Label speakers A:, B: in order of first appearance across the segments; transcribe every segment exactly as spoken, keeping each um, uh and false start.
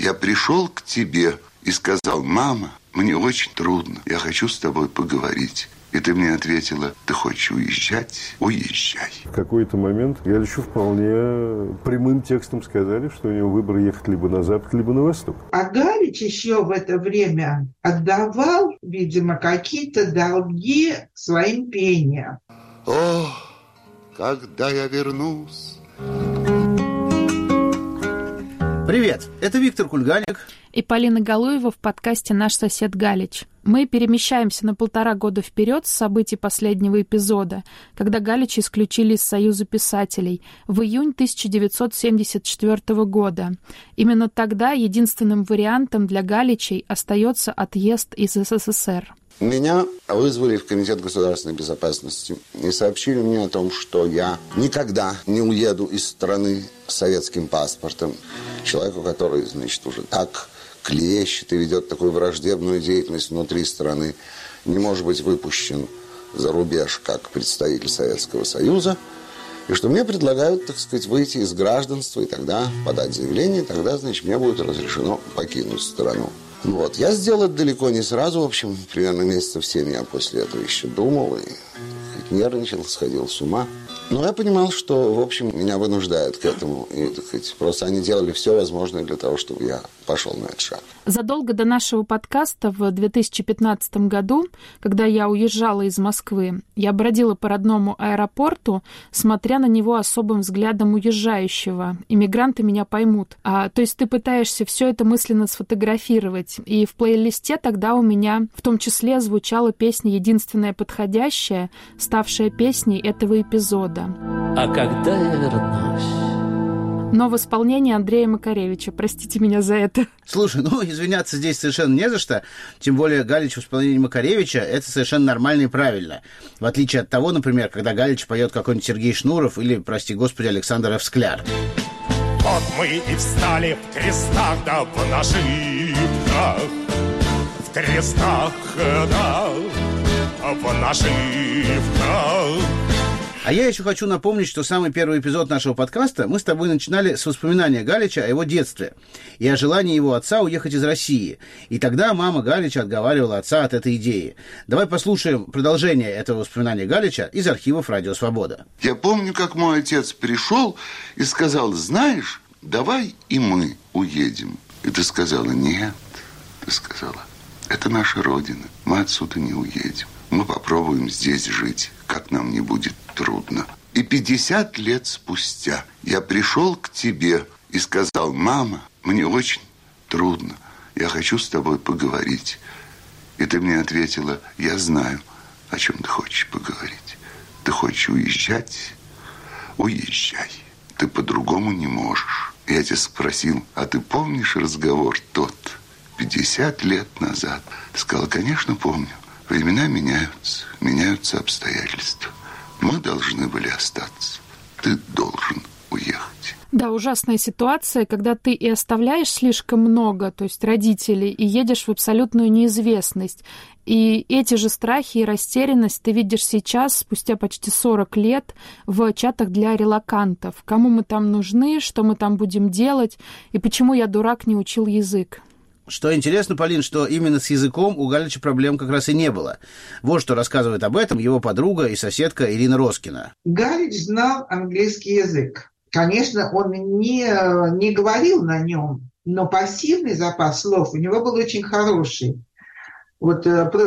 A: Я пришел к тебе и сказал: мама, мне очень трудно, я хочу с тобой поговорить. И ты мне ответила: ты хочешь уезжать? Уезжай.
B: В какой-то момент Галичу вполне прямым текстом сказали, что у него выбор ехать либо на запад, либо на восток.
C: А Галич еще в это время отдавал, видимо, какие-то долги своим пениям.
A: О, когда я вернусь.
D: Привет, это Виктор Кульганик
E: и Полина Галуева в подкасте «Наш сосед Галич». Мы перемещаемся на полтора года вперед с событий последнего эпизода, когда Галича исключили из Союза писателей в июнь тысяча девятьсот семьдесят четвёртого года. Именно тогда единственным вариантом для Галичей остается отъезд из СССР.
F: Меня вызвали в Комитет государственной безопасности и сообщили мне о том, что я никогда не уеду из страны с советским паспортом. Человеку, который, значит, уже так клещет и ведет такую враждебную деятельность внутри страны, не может быть выпущен за рубеж как представитель Советского Союза. И что мне предлагают, так сказать, выйти из гражданства и тогда подать заявление, и тогда, значит, мне будет разрешено покинуть страну. Вот. Я сделал это далеко не сразу, в общем, примерно месяцев семь я после этого еще думал и нервничал, сходил с ума. Но я понимал, что, в общем, меня вынуждают к этому. И, так сказать, просто они делали все возможное для того, чтобы я пошел на этот шаг.
E: Задолго до нашего подкаста в две тысячи пятнадцатом году, когда я уезжала из Москвы, я бродила по родному аэропорту, смотря на него особым взглядом уезжающего. Иммигранты меня поймут. А, то есть ты пытаешься все это мысленно сфотографировать. И в плейлисте тогда у меня в том числе звучала песня «Единственная подходящая», ставшая песней этого эпизода.
G: А когда я вернусь?
E: Но в исполнении Андрея Макаревича. Простите меня за это.
D: Слушай, ну, извиняться здесь совершенно не за что. Тем более Галич в исполнении Макаревича — это совершенно нормально и правильно. В отличие от того, например, когда Галич поет какой-нибудь Сергей Шнуров или, прости господи, Александр Ф. Скляр.
H: Вот мы и встали в крестах да в нашивках, в крестах да в нашивках.
D: А я еще хочу напомнить, что самый первый эпизод нашего подкаста мы с тобой начинали с воспоминания Галича о его детстве и о желании его отца уехать из России. И тогда мама Галича отговаривала отца от этой идеи. Давай послушаем продолжение этого воспоминания Галича из архивов «Радио Свобода».
A: Я помню, как мой отец пришел и сказал: знаешь, давай и мы уедем. И ты сказала: нет. Ты сказала: это наша родина, мы отсюда не уедем. Мы попробуем здесь жить, как нам не будет трудно. И пятьдесят лет спустя я пришел к тебе и сказал: мама, мне очень трудно, я хочу с тобой поговорить. И ты мне ответила: я знаю, о чем ты хочешь поговорить. Ты хочешь уезжать? Уезжай. Ты по-другому не можешь. Я тебя спросил: а ты помнишь разговор тот пятьдесят лет назад? Ты сказала: конечно, помню. Времена меняются, меняются обстоятельства. Мы должны были остаться. Ты должен уехать.
E: Да, ужасная ситуация, когда ты и оставляешь слишком много, то есть родителей, и едешь в абсолютную неизвестность. И эти же страхи и растерянность ты видишь сейчас, спустя почти сорок лет, в чатах для релокантов. Кому мы там нужны, что мы там будем делать, и почему я, дурак, не учил язык.
D: Что интересно, Полин, что именно с языком у Галича проблем как раз и не было. Вот что рассказывает об этом его подруга и соседка Ирина Роскина.
C: Галич знал английский язык. Конечно, он не, не говорил на нем, но пассивный запас слов у него был очень хороший. Вот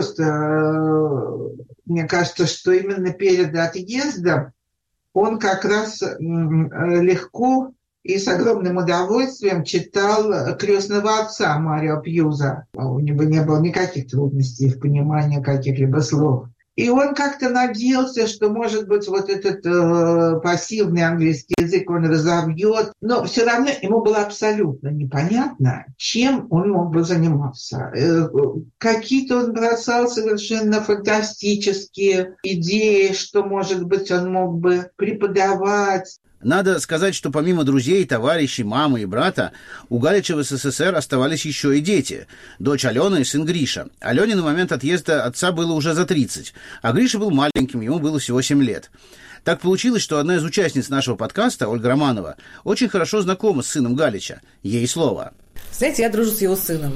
C: просто мне кажется, что именно перед отъездом он как раз легко и с огромным удовольствием читал «Крестного отца» Марио Пьюза. У него не было никаких трудностей в понимании каких-либо слов. И он как-то надеялся, что, может быть, вот этот э, пассивный английский язык он разовьет. Но все равно ему было абсолютно непонятно, чем он мог бы заниматься. Э, какие-то он бросал совершенно фантастические идеи, что, может быть, он мог бы преподавать.
D: Надо сказать, что помимо друзей, товарищей, мамы и брата, у Галича в СССР оставались еще и дети. Дочь Алена и сын Гриша. Алене на момент отъезда отца было уже за тридцать, а Гриша был маленьким, ему было всего семь лет. Так получилось, что одна из участниц нашего подкаста, Ольга Романова, очень хорошо знакома с сыном Галича. Ей слово.
I: Знаете, я дружу с его сыном,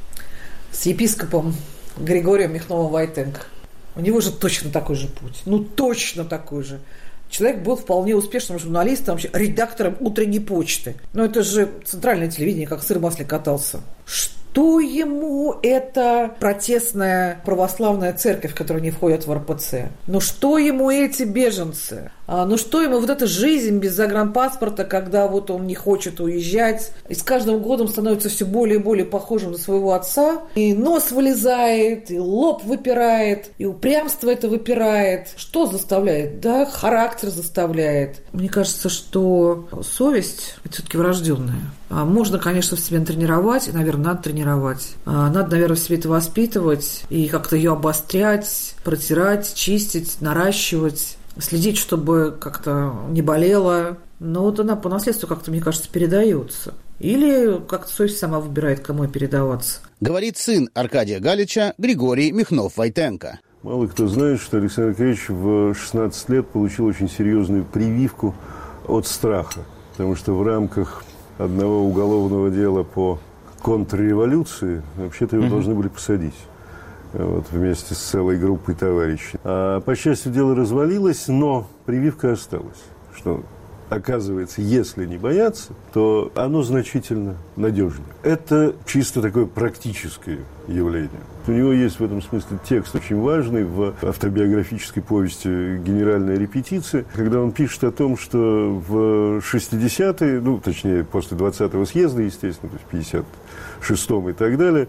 I: с епископом Григорием Михновым-Войтенко. У него же точно такой же путь. Ну, точно такой же. Человек был вполне успешным журналистом, вообще редактором «Утренней почты». Но это же центральное телевидение, как сыр в масле катался. Что ему эта протестная православная церковь, в которую не входят в эр пэ цэ? Ну что ему эти беженцы? А, ну что ему вот эта жизнь без загранпаспорта, когда вот он не хочет уезжать, и с каждым годом становится все более и более похожим на своего отца, и нос вылезает, и лоб выпирает, и упрямство это выпирает. Что заставляет? Да, характер заставляет. Мне кажется, что совесть – это все-таки врожденная. Можно, конечно, в себе тренировать, и, наверное, надо тренировать. Надо, наверное, в себе это воспитывать и как-то ее обострять, протирать, чистить, наращивать, следить, чтобы как-то не болело. Но вот она по наследству как-то, мне кажется, передается. Или как-то совесть сама выбирает, кому передаваться.
D: Говорит сын Аркадия Галича Григорий Михнов-Войтенко.
B: Мало кто знает, что Александр Аркадьевич в шестнадцать лет получил очень серьезную прививку от страха. Потому что в рамках одного уголовного дела по контрреволюции вообще-то его mm-hmm. должны были посадить. Вот, вместе с целой группой товарищей. А, по счастью, дело развалилось, но прививка осталась. Что, оказывается, если не бояться, то оно значительно надежнее. Это чисто такое практическое явление. У него есть в этом смысле текст очень важный в автобиографической повести «Генеральная репетиция», когда он пишет о том, что в шестидесятые, ну, точнее, после двадцатого съезда, естественно, то есть в пятьдесят шестом и так далее,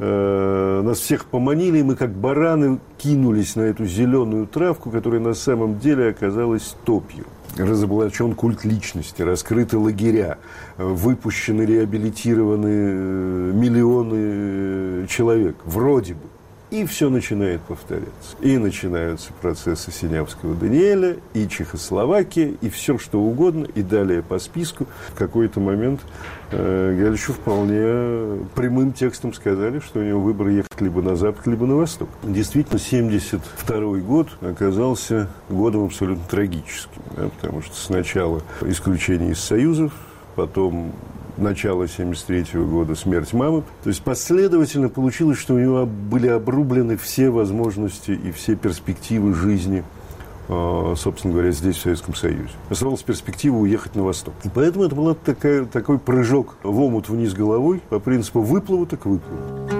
B: э, нас всех поманили, и мы как бараны кинулись на эту зеленую травку, которая на самом деле оказалась топью. Разоблачен культ личности, раскрыты лагеря, выпущены, реабилитированы миллионы человек, вроде бы. И все начинает повторяться. И начинаются процессы Синявского Даниэля, и Чехословакия, и все что угодно, и далее по списку. В какой-то момент э, Галичу вполне прямым текстом сказали, что у него выбор ехать либо на запад, либо на восток. Действительно, семьдесят второй год оказался годом абсолютно трагическим, да, потому что сначала исключение из союзов, потом начало семьдесят третьего года смерть мамы. То есть последовательно получилось, что у него были обрублены все возможности и все перспективы жизни, собственно говоря, здесь, в Советском Союзе. Оставалась перспектива уехать на восток. И поэтому это был такая, такой прыжок в омут вниз головой по принципу выплыву так выплыву.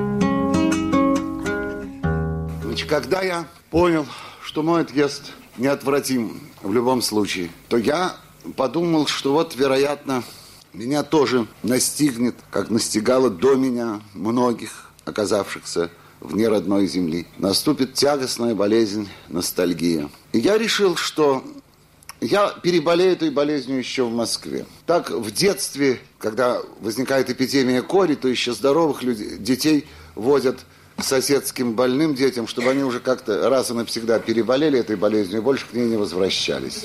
F: Значит, когда я понял, что мой отъезд неотвратим в любом случае, то я подумал, что вот, вероятно, меня тоже настигнет, как настигало до меня многих, оказавшихся вне родной земли. Наступит тягостная болезнь, ностальгия. И я решил, что я переболею этой болезнью еще в Москве. Так в детстве, когда возникает эпидемия кори, то еще здоровых людей, детей водят к соседским больным детям, чтобы они уже как-то раз и навсегда переболели этой болезнью и больше к ней не возвращались.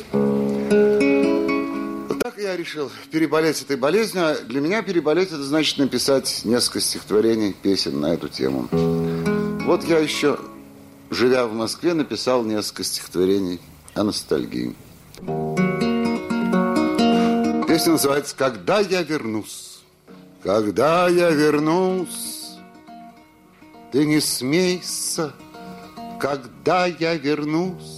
F: Я решил переболеть этой болезнью. А для меня переболеть — это значит написать несколько стихотворений, песен на эту тему. Вот я еще, живя в Москве, написал несколько стихотворений о ностальгии. Песня называется «Когда я вернусь». Когда я вернусь, ты не смейся, когда я вернусь.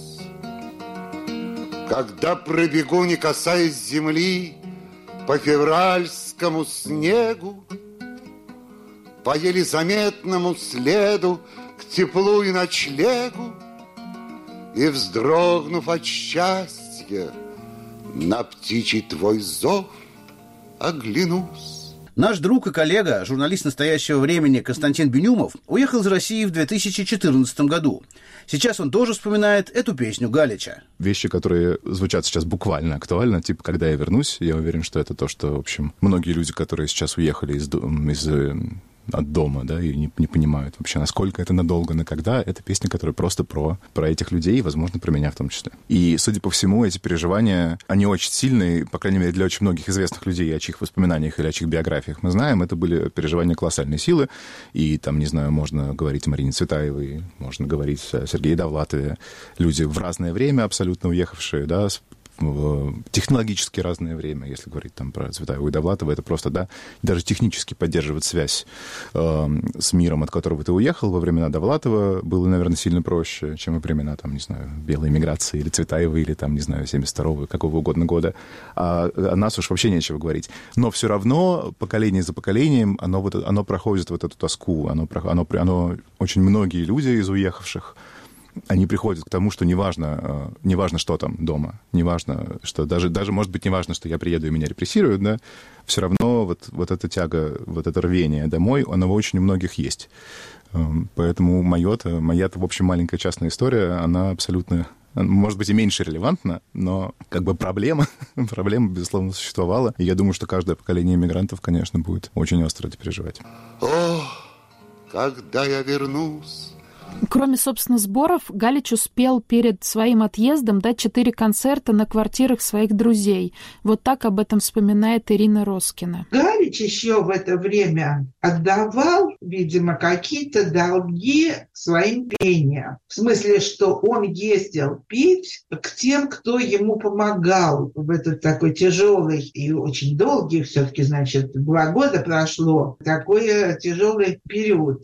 F: Когда пробегу, не касаясь земли, по февральскому снегу, по еле заметному следу к теплу и ночлегу, и, вздрогнув от счастья, на птичий твой зов оглянусь.
D: Наш друг и коллега, журналист настоящего времени Константин Бенюмов, уехал из России в две тысячи четырнадцатом году. Сейчас он тоже вспоминает эту песню Галича.
J: Вещи, которые звучат сейчас буквально актуально, типа «Когда я вернусь», я уверен, что это то, что, в общем, многие люди, которые сейчас уехали из, из, от дома, да, и не, не понимают вообще, насколько это надолго, на когда, это песня, которая просто про, про этих людей, и, возможно, про меня в том числе. И, судя по всему, эти переживания, они очень сильные, по крайней мере, для очень многих известных людей, о чьих воспоминаниях или о чьих биографиях мы знаем, это были переживания колоссальной силы, и там, не знаю, можно говорить о Марине Цветаевой, можно говорить о Сергее Довлатове, люди в разное время абсолютно уехавшие, да, в технологически разное время, если говорить там про Цветаеву и Довлатова, это просто, да, даже технически поддерживать связь э, с миром, от которого ты уехал. Во времена Довлатова было, наверное, сильно проще, чем во времена, там, не знаю, белой миграции или Цветаевой, или там, не знаю, семьдесят второго, какого угодно года. А о нас уж вообще нечего говорить. Но все равно поколение за поколением оно, вот, оно проходит вот эту тоску, оно, оно, оно, очень многие люди из уехавших, они приходят к тому, что неважно, неважно, что там дома, неважно, что даже, даже, может быть, неважно, что я приеду и меня репрессируют, да, все равно вот, вот эта тяга, вот это рвение домой, оно очень у многих есть. Поэтому моё-то, моя-то, в общем, маленькая частная история, она абсолютно, может быть, и меньше релевантна, но как бы проблема, проблема, безусловно, существовала. И я думаю, что каждое поколение иммигрантов, конечно, будет очень остро это переживать.
A: О, когда я вернусь...
E: Кроме, собственно, сборов, Галич успел перед своим отъездом дать четыре концерта на квартирах своих друзей. Вот так об этом вспоминает Ирина Роскина.
C: Галич еще в это время отдавал, видимо, какие-то долги своим пениям. В смысле, что он ездил петь к тем, кто ему помогал в этот такой тяжелый и очень долгий, все-таки, значит, два года прошло, такой тяжелый период.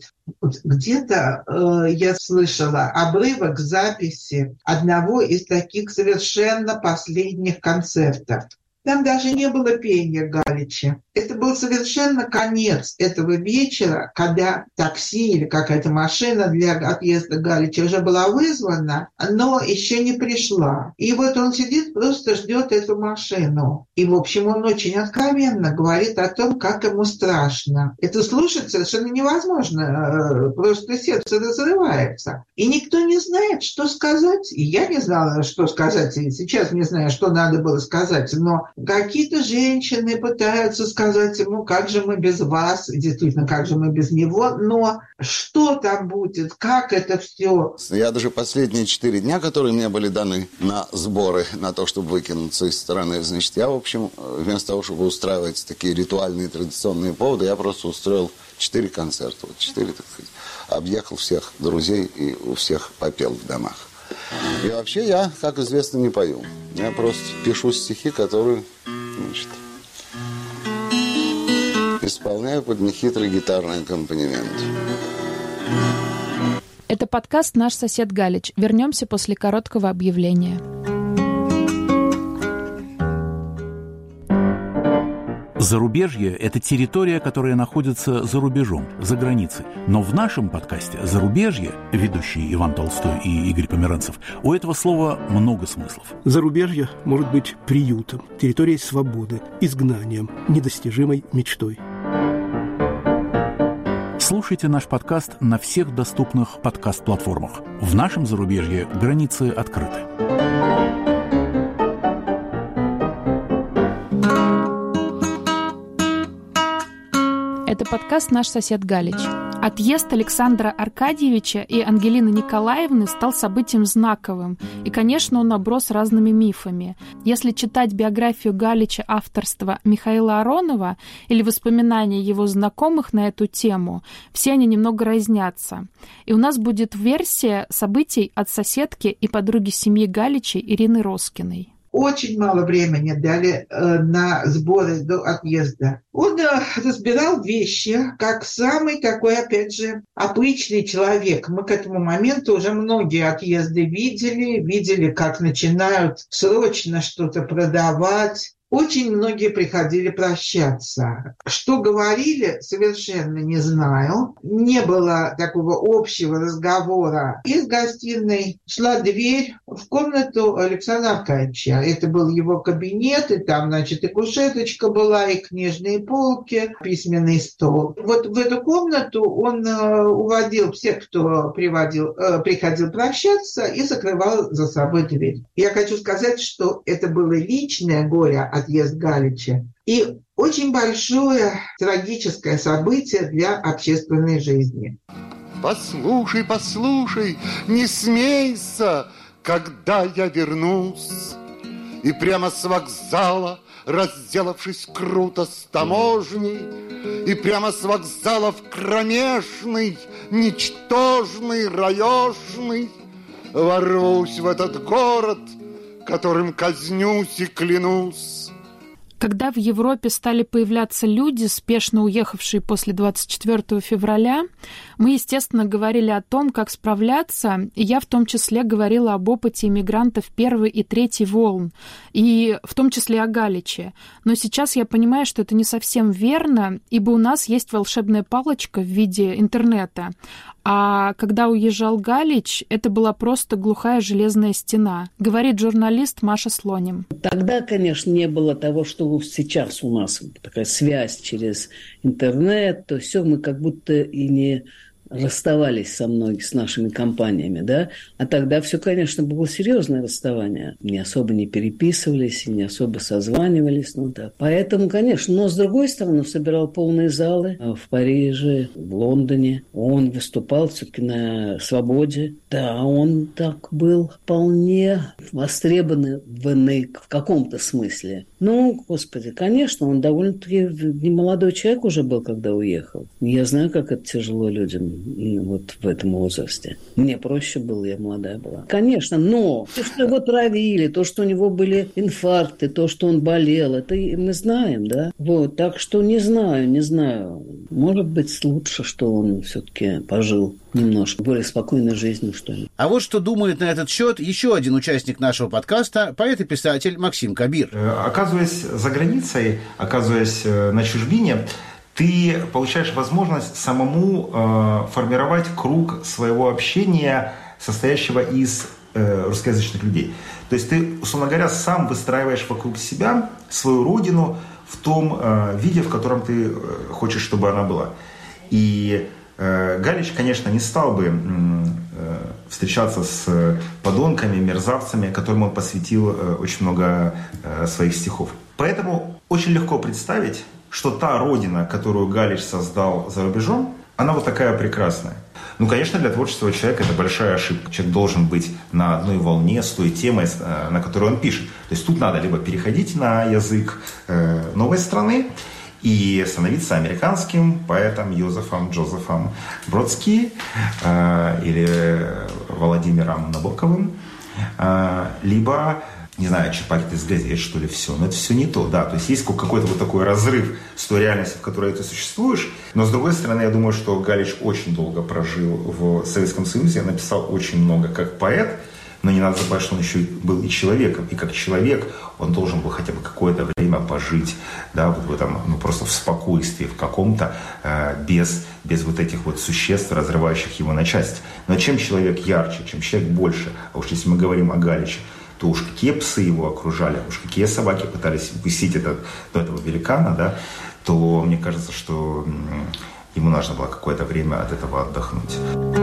C: Где-то э, я слышала обрывок записи одного из таких совершенно последних концертов. Там даже не было пения Галича. Это был совершенно конец этого вечера, когда такси или какая-то машина для отъезда Галича уже была вызвана, но еще не пришла. И вот он сидит, просто ждет эту машину. И, в общем, он очень откровенно говорит о том, как ему страшно. Это слушать совершенно невозможно. Просто сердце разрывается. И никто не знает, что сказать. И я не знала, что сказать. И сейчас не знаю, что надо было сказать. Но какие-то женщины пытаются сказать ему, как же мы без вас, действительно, как же мы без него, но что там будет, как это все?
F: Я даже последние четыре дня, которые мне были даны на сборы, на то, чтобы выкинуться из страны, значит, я, в общем, вместо того, чтобы устраивать такие ритуальные традиционные поводы, я просто устроил четыре концерта, вот четыре, так сказать, объехал всех друзей и у всех попел в домах. И вообще я, как известно, не пою. Я просто пишу стихи, которые, значит, исполняю под нехитрый гитарный аккомпанемент.
E: Это подкаст «Наш сосед Галич». Вернемся после короткого объявления.
K: Зарубежье – это территория, которая находится за рубежом, за границей. Но в нашем подкасте «Зарубежье», ведущие Иван Толстой и Игорь Померанцев, у этого слова много смыслов.
L: Зарубежье может быть приютом, территорией свободы, изгнанием, недостижимой мечтой.
K: Слушайте наш подкаст на всех доступных подкаст-платформах. В нашем зарубежье границы открыты.
E: Это подкаст «Наш сосед Галич». Отъезд Александра Аркадьевича и Ангелины Николаевны стал событием знаковым. И, конечно, он оброс разными мифами. Если читать биографию Галича авторства Михаила Аронова или воспоминания его знакомых на эту тему, все они немного разнятся. И у нас будет версия событий от соседки и подруги семьи Галичей Ирины Роскиной.
C: Очень мало времени дали э, на сборы до отъезда. Он э, разбирал вещи, как самый такой, опять же, обычный человек. Мы к этому моменту уже многие отъезды видели, видели, как начинают срочно что-то продавать. Очень многие приходили прощаться. Что говорили, совершенно не знаю. Не было такого общего разговора. Из гостиной шла дверь в комнату Александра Аркадьевича. Это был его кабинет, и там, значит, и кушеточка была, и книжные полки, письменный стол. Вот в эту комнату он уводил всех, кто приводил, приходил прощаться, и закрывал за собой дверь. Я хочу сказать, что это было личное горе, отъезд Галича, и очень большое трагическое событие для общественной жизни.
A: Послушай, послушай, не смейся, когда я вернусь. И прямо с вокзала, разделавшись круто с таможней, и прямо с вокзала в кромешный, ничтожный, раешный, ворвусь в этот город, которым казнюсь и клянусь.
E: Когда в Европе стали появляться люди, спешно уехавшие после двадцать четвёртого февраля, мы, естественно, говорили о том, как справляться, и я в том числе говорила об опыте иммигрантов первой и третьей волн, и в том числе о Галиче. Но сейчас я понимаю, что это не совсем верно, ибо у нас есть волшебная палочка в виде интернета. А когда уезжал Галич, это была просто глухая железная стена, говорит журналист Маша Слоним.
M: Тогда, конечно, не было того, что сейчас у нас такая связь через интернет, то все мы как будто и не расставались со многими, с нашими компаниями, да, а тогда все, конечно, было серьезное расставание. Не особо не переписывались, и не особо созванивались, ну да. Поэтому, конечно, но с другой стороны, собирал полные залы в Париже, в Лондоне. Он выступал все-таки на «Свободе». Да, он так был вполне востребованный в каком-то смысле. Ну, господи, конечно, он довольно-таки немолодой человек уже был, когда уехал. Я знаю, как это тяжело людям вот в этом возрасте. Мне проще было, я молодая была. Конечно, но то, что его травили, то, что у него были инфаркты, то, что он болел, это мы знаем, да? Вот, так что не знаю, не знаю. Может быть, лучше, что он все-таки пожил немножко более спокойной жизнью, что ли.
D: А вот что думает на этот счет еще один участник нашего подкаста, поэт и писатель Максим Кабир.
N: Оказываясь за границей, оказываясь на чужбине, ты получаешь возможность самому э, формировать круг своего общения, состоящего из э, русскоязычных людей. То есть ты, условно говоря, сам выстраиваешь вокруг себя свою родину в том э, виде, в котором ты хочешь, чтобы она была. И э, Галич, конечно, не стал бы э, встречаться с подонками, мерзавцами, которым он посвятил э, очень много э, своих стихов. Поэтому очень легко представить, что та родина, которую Галич создал за рубежом, она вот такая прекрасная. Ну, конечно, для творческого человека это большая ошибка. Человек должен быть на одной волне с той темой, на которой он пишет. То есть тут надо либо переходить на язык новой страны и становиться американским поэтом Йозефом Джозефом Бродски или Владимиром Набоковым, либо... не знаю, черпать это из газет, что ли, все. Но это все не то, да. То есть есть какой-то вот такой разрыв с той реальностью, в которой ты существуешь. Но, с другой стороны, я думаю, что Галич очень долго прожил в Советском Союзе, написал очень много как поэт, но не надо забывать, что он еще был и человеком. И как человек он должен был хотя бы какое-то время пожить, да, вот в этом, ну, просто в спокойствии, в каком-то, э, без, без вот этих вот существ, разрывающих его на части. Но чем человек ярче, чем человек больше, а уж если мы говорим о Галиче, то уж какие псы его окружали, уж какие собаки пытались высить этот, до этого великана, да, то мне кажется, что ему нужно было какое-то время от этого отдохнуть.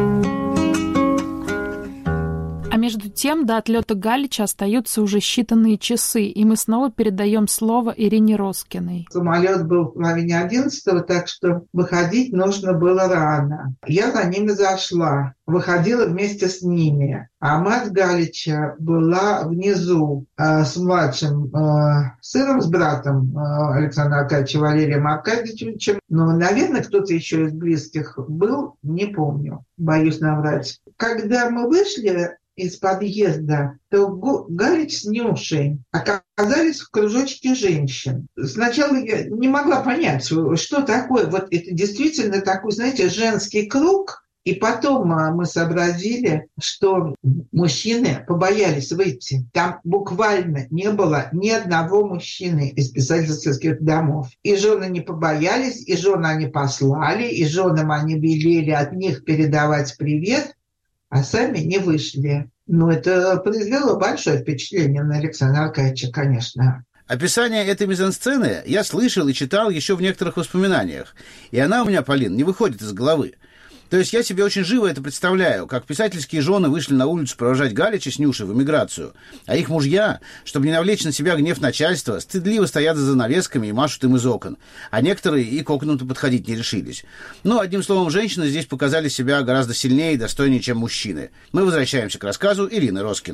E: А между тем до отлета Галича остаются уже считанные часы, и мы снова передаем слово Ирине Роскиной.
C: Самолет был в половине одиннадцатого, так что выходить нужно было рано. Я за ними зашла, выходила вместе с ними. А мать Галича была внизу э, с младшим э, сыном, с братом э, Александра Аркадьевича Валерием Аркадьевичем. Но, наверное, кто-то еще из близких был, не помню, боюсь наврать. Когда мы вышли из подъезда, то Галич с Нюшей оказались в кружочке женщин. Сначала я не могла понять, что такое. Вот это действительно такой, знаете, женский круг. И потом мы сообразили, что мужчины побоялись выйти. Там буквально не было ни одного мужчины из писательских домов. И жены не побоялись, и жены они послали, и женам они велели от них передавать привет, а сами не вышли. Но это произвело большое впечатление на Александра Аркадьевича, конечно.
D: Описание этой мизансцены я слышал и читал еще в некоторых воспоминаниях. И она у меня, Полин, не выходит из головы. То есть я себе очень живо это представляю, как писательские жены вышли на улицу провожать Галича с Нюшей в эмиграцию, а их мужья, чтобы не навлечь на себя гнев начальства, стыдливо стоят за занавесками и машут им из окон, а некоторые и к окнам-то подходить не решились. Но, одним словом, женщины здесь показали себя гораздо сильнее и достойнее, чем мужчины. Мы возвращаемся к рассказу Ирины Роскиной.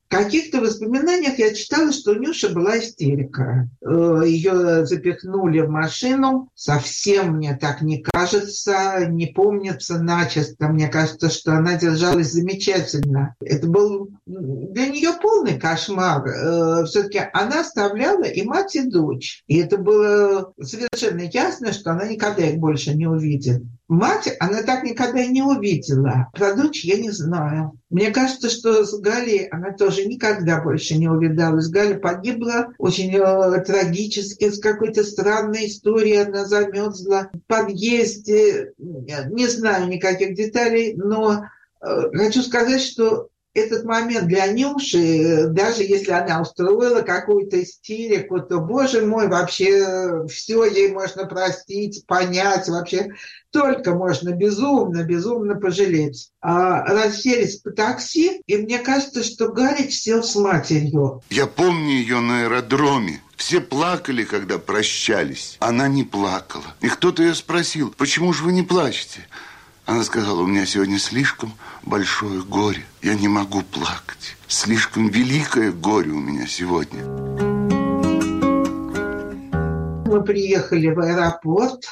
C: В каких-то воспоминаниях я читала, что у Нюши была истерика. Ее запихнули в машину. Совсем мне так не кажется, не помнится начисто. Мне кажется, что она держалась замечательно. Это был для нее полный кошмар. Все-таки она оставляла и мать, и дочь. И это было совершенно ясно, что она никогда их больше не увидит. Мать она так никогда и не увидела. Про дочь я не знаю. Мне кажется, что с Галей она тоже никогда больше не увидалась. Галя погибла очень э, трагически, с какой-то странной историей. Она замерзла в подъезде. Не знаю никаких деталей, но э, хочу сказать, что этот момент для Нюши, даже если она устроила какую-то истерику, то, боже мой, вообще все ей можно простить, понять, вообще только можно безумно, безумно пожалеть. А расселись по такси, и мне кажется, что Галич сел с матерью.
A: Я помню ее на аэродроме. Все плакали, когда прощались. Она не плакала. И кто-то ее спросил, почему же вы не плачете? Она сказала, у меня сегодня слишком большое горе. Я не могу плакать. Слишком великое горе у меня сегодня.
C: Мы приехали в аэропорт,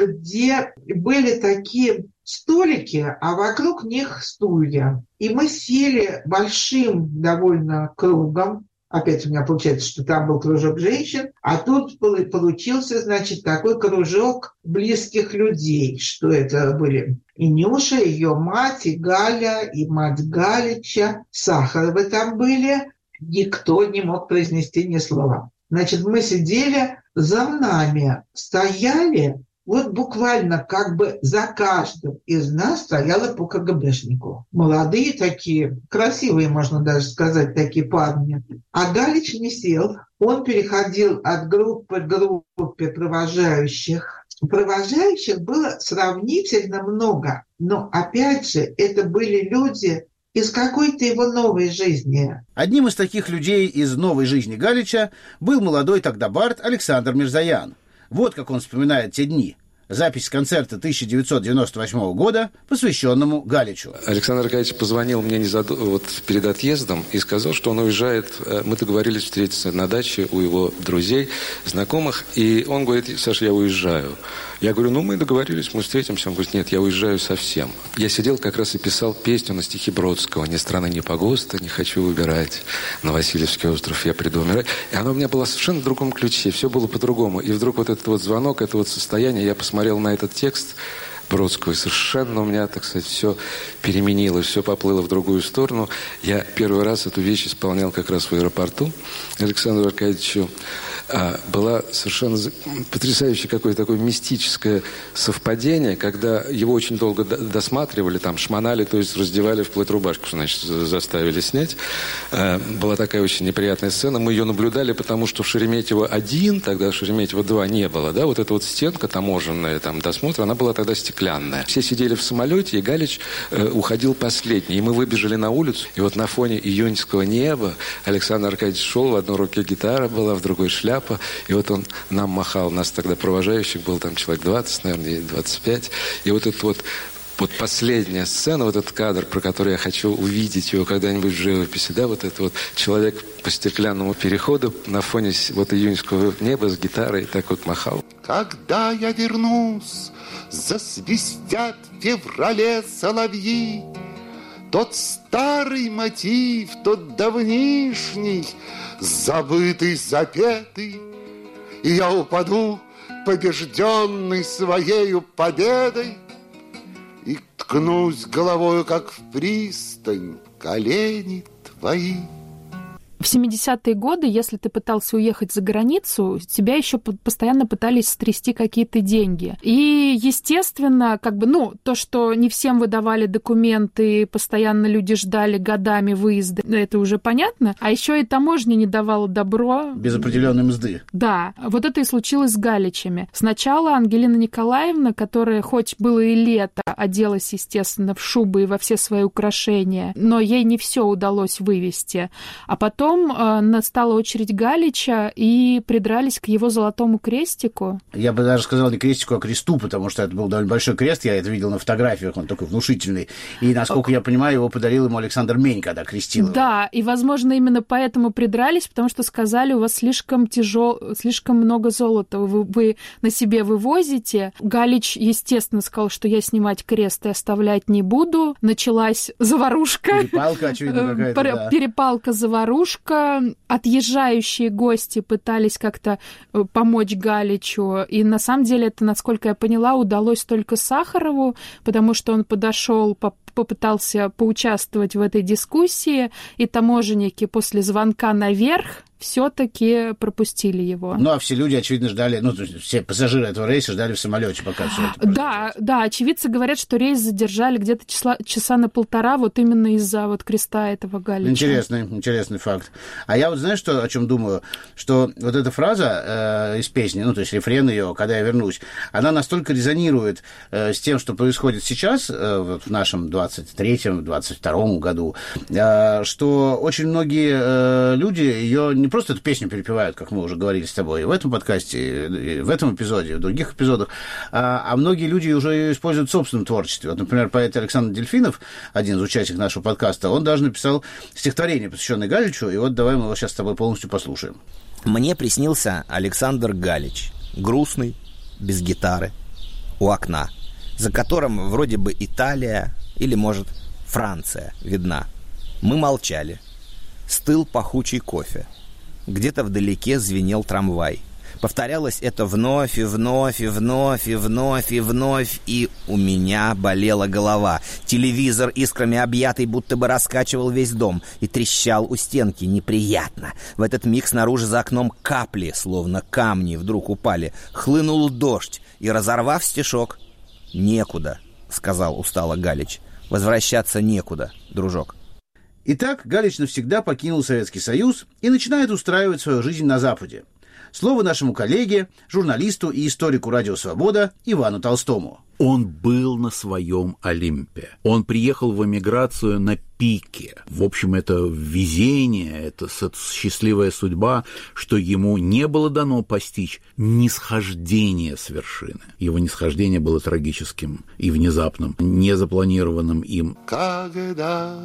C: где были такие столики, а вокруг них стулья. И мы сели большим довольно кругом. Опять у меня получается, что там был кружок женщин, а тут получился, значит, такой кружок близких людей, что это были и Нюша, ее мать, и Галя, и мать Галича, Сахаровы там были. Никто не мог произнести ни слова. Значит, мы сидели, за нами стояли, вот буквально как бы за каждым из нас стояло по КГБшнику. Молодые такие, красивые, можно даже сказать, такие парни. А Галич не сел. Он переходил от группы к группе провожающих. Провожающих было сравнительно много. Но, опять же, это были люди из какой-то его новой жизни.
D: Одним из таких людей из новой жизни Галича был молодой тогда бард Александр Мирзоян. Вот как он вспоминает те дни. Запись концерта тысяча девятьсот девяносто восьмого года, посвященному Галичу.
O: Александр Аркадьевич позвонил мне незад... вот перед отъездом и сказал, что он уезжает. Мы договорились встретиться на даче у его друзей, знакомых. И он говорит, Саша, я уезжаю. Я говорю, ну мы договорились, мы встретимся. Он говорит, нет, я уезжаю совсем. Я сидел как раз и писал песню на стихи Бродского. «Ни страны, ни погоста, не хочу выбирать. На Васильевский остров я приду умирать». И оно у меня было совершенно в другом ключе. Все было по-другому. И вдруг вот этот вот звонок, это вот состояние, я посмотрел на этот текст Бродского, и совершенно у меня, так сказать, все переменилось, все поплыло в другую сторону. Я первый раз эту вещь исполнял как раз в аэропорту Александру Аркадьевичу. А, была совершенно потрясающее какое-то такое мистическое совпадение, когда его очень долго досматривали, там шмонали, то есть раздевали вплоть рубашку, значит, заставили снять. А, была такая очень неприятная сцена. Мы ее наблюдали, потому что в Шереметьево один, тогда Шереметьево два не было, да, вот эта вот стенка таможенная, там, досмотра, она была тогда стеклянная. Все сидели в самолете, и Галич э, уходил последний. И мы выбежали на улицу, и вот на фоне июньского неба Александр Аркадьевич шел, в одной руке гитара была, в другой шляпа. И вот он нам махал, нас тогда провожающих было там человек двадцать, наверное, двадцать пять. И вот эта вот, вот последняя сцена, вот этот кадр, про который я хочу увидеть его когда-нибудь в живописи, да, вот этот вот человек по стеклянному переходу на фоне вот июньского неба с гитарой так вот махал.
A: Когда я вернусь, засвистят в феврале соловьи, тот старый мотив, тот давнишний, забытый, запетый, и я упаду, побежденный своею победой, и ткнусь головою, как в пристань, колени твои.
E: В семидесятые годы, если ты пытался уехать за границу, тебя еще постоянно пытались стрясти какие-то деньги. И, естественно, как бы, ну, то, что не всем выдавали документы, постоянно люди ждали годами выезда, это уже понятно. А еще и таможня не давала добро.
D: Без определенной мзды.
E: Да. Вот это и случилось с Галичами. Сначала Ангелина Николаевна, которая хоть было и лето, оделась, естественно, в шубы и во все свои украшения, но ей не все удалось вывести. А потом потом э, настала очередь Галича, и придрались к его золотому крестику.
D: Я бы даже сказал не крестику, а кресту, потому что это был довольно большой крест, я это видел на фотографиях, он такой внушительный. И, насколько я понимаю, его подарил ему Александр Мень, когда крестил его.
E: Да, и, возможно, именно поэтому придрались, потому что сказали, у вас слишком тяжел, слишком много золота вы, вы на себе вывозите. Галич, естественно, сказал, что я снимать крест и оставлять не буду. Началась заварушка.
D: Перепалка, очевидно, какая-то, да.
E: Перепалка, заварушка. Отъезжающие гости пытались как-то помочь Галичу. И на самом деле это, насколько я поняла, удалось только Сахарову, потому что он подошел, попытался поучаствовать в этой дискуссии, и таможенники после звонка наверх все-таки пропустили его.
D: Ну, а все люди, очевидно, ждали, ну, все пассажиры этого рейса ждали в самолете, пока все это произойдет.
E: Да, да, очевидцы говорят, что рейс задержали где-то часа, часа на полтора вот именно из-за вот креста этого Галича.
D: Интересный, интересный факт. А я вот, знаешь, что, о чем думаю? Что вот эта фраза э, из песни, ну, то есть рефрен ее, когда я вернусь, она настолько резонирует э, с тем, что происходит сейчас, э, вот в нашем двадцать третьем двадцать втором году, э, что очень многие э, люди ее не просто эту песню перепевают, как мы уже говорили с тобой, и в этом подкасте, и в этом эпизоде, и в других эпизодах, а, а многие люди уже ее используют в собственном творчестве. Вот, например, поэт Александр Дельфинов, один из участников нашего подкаста, он даже написал стихотворение, посвященное Галичу, и вот давай мы его сейчас с тобой полностью послушаем.
P: Мне приснился Александр Галич, грустный, без гитары, у окна, за которым вроде бы Италия или, может, Франция видна. Мы молчали. Стыл пахучий кофе. Где-то вдалеке звенел трамвай. Повторялось это вновь и вновь и вновь и вновь и вновь, и у меня болела голова. Телевизор, искрами объятый, будто бы раскачивал весь дом и трещал у стенки неприятно. В этот миг снаружи за окном капли, словно камни, вдруг упали. Хлынул дождь, и, разорвав стишок, «Некуда», — сказал устало Галич. «Возвращаться некуда, дружок».
D: Итак, Галич навсегда покинул Советский Союз и начинает устраивать свою жизнь на Западе. Слово нашему коллеге, журналисту и историку «Радио Свобода» Ивану Толстому.
K: Он был на своем Олимпе. Он приехал в эмиграцию на пике. В общем, это везение, это счастливая судьба, что ему не было дано постичь нисхождение с вершины. Его нисхождение было трагическим и внезапным, незапланированным им.
A: Когда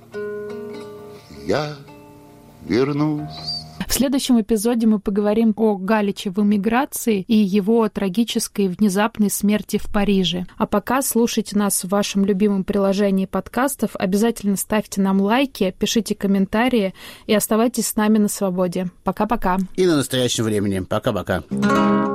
A: я вернусь.
E: В следующем эпизоде мы поговорим о Галиче в эмиграции и его трагической внезапной смерти в Париже. А пока слушайте нас в вашем любимом приложении подкастов, обязательно ставьте нам лайки, пишите комментарии и оставайтесь с нами на свободе. Пока-пока.
D: И на настоящем времени. Пока-пока.